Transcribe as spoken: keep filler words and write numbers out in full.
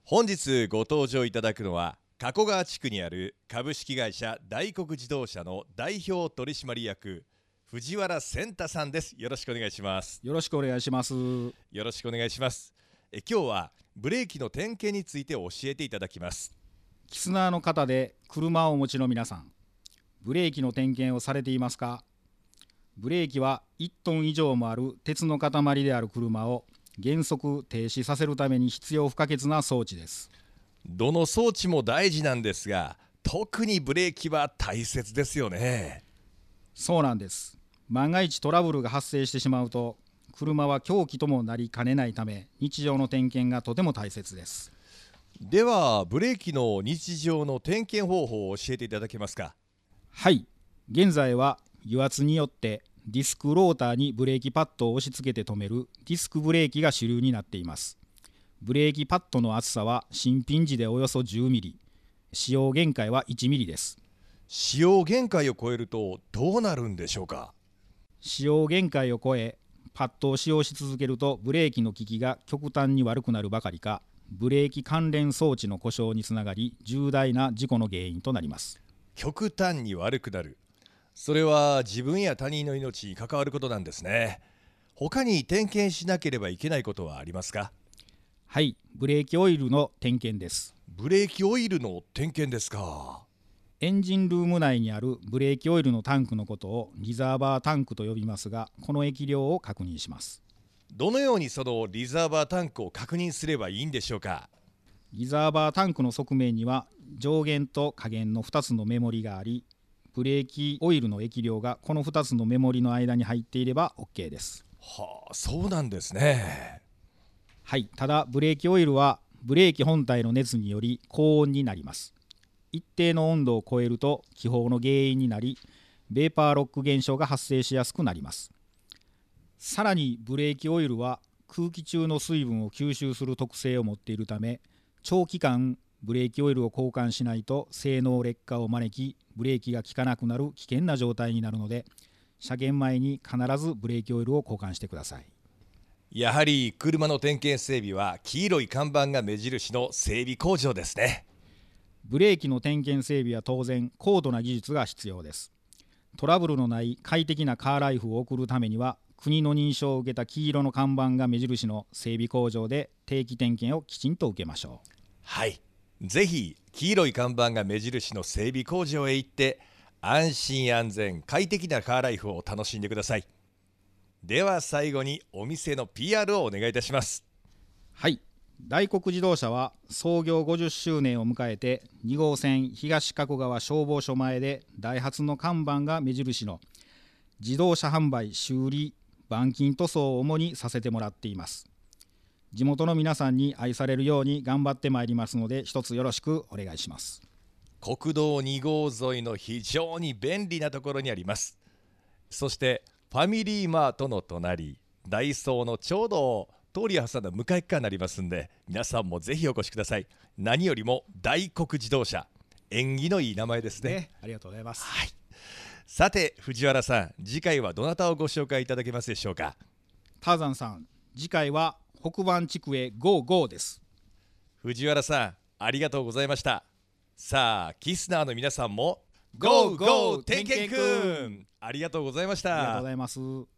本日ご登場いただくのは加古川地区にある株式会社大黒自動車の代表取締役藤原千太さんです。よろしくお願いします。 よろしくお願いします。 よろしくお願いします。え今日はブレーキの点検について教えていただきます。 キスナーの方で車をお持ちの皆さん、ブレーキの点検をされていますか？ブレーキはいちトン以上もある鉄の塊である車を原則停止させるために必要不可欠な装置です。 どの装置も大事なんですが、特にブレーキは大切ですよね。 そうなんです。万が一トラブルが発生してしまうと、車は凶器ともなりかねないため、日常の点検がとても大切です。 ではブレーキの日常の点検方法を教えていただけますか？ はい、現在は油圧によってディスクローターにブレーキパッドを押し付けて止めるディスクブレーキが主流になっています。ブレーキパッドの厚さは新品時でおよそじゅうミリ、使用限界はいちミリです。 使用限界を超えるとどうなるんでしょうか？ 使用限界を超えパッドを使用し続けるとブレーキの効きが極端に悪くなるばかりか、ブレーキ関連装置の故障につながり重大な事故の原因となります。 極端に悪くなる。それは自分や他人の命に関わることなんですね。他に点検しなければいけないことはありますか？ はい、ブレーキオイルの点検です。 ブレーキオイルの点検ですか？ エンジンルーム内にあるブレーキオイルのタンクのことをリザーバータンクと呼びますが、この液量を確認します。 どのようにそのリザーバータンクを確認すればいいんでしょうか？ リザーバータンクの側面には上限と下限のふたつのメモリがあり、ブレーキオイルの液量がこのふたつのメモリの間に入っていれば OK です。 はあ、そうなんですね。 はい、ただブレーキオイルはブレーキ本体の熱により高温になります。一定の温度を超えると気泡の原因になり、ベーパーロック現象が発生しやすくなります。さらにブレーキオイルは空気中の水分を吸収する特性を持っているため、長期間ブレーキオイルを交換しないと性能劣化を招き、ブレーキが効かなくなる危険な状態になるので、車検前に必ずブレーキオイルを交換してください。 やはり車の点検整備は黄色い看板が目印の整備工場ですね。 ブレーキの点検整備は当然高度な技術が必要です。トラブルのない快適なカーライフを送るためには、国の認証を受けた黄色の看板が目印の整備工場で定期点検をきちんと受けましょう。 はい、ぜひ黄色い看板が目印の整備工場へ行って安心安全快適なカーライフを楽しんでください。では最後にお店の ピーアール をお願いいたします。 はい、大黒自動車は創業ごじゅっしゅうねんを迎えてに号線東加古川消防署前でダイハツの看板が目印の自動車販売修理板金塗装を主にさせてもらっています。地元の皆さんに愛されるように頑張ってまいりますので、一つよろしくお願いします。 国道に号沿いの非常に便利なところにあります。そしてファミリーマートの隣、ダイソーのちょうど通りを挟んだ向かい側になりますんで、皆さんもぜひお越しください。何よりも大黒自動車、縁起のいい名前ですね。 ね、ありがとうございます。 はい、さて藤原さん、次回はどなたをご紹介いただけますでしょうか？ ターザンさん、次回は北番地区へゴーゴーです。 藤原さん、ありがとうございました。さあキスナーの皆さんもゴーゴー点検くん、ありがとうございました。 ありがとうございます。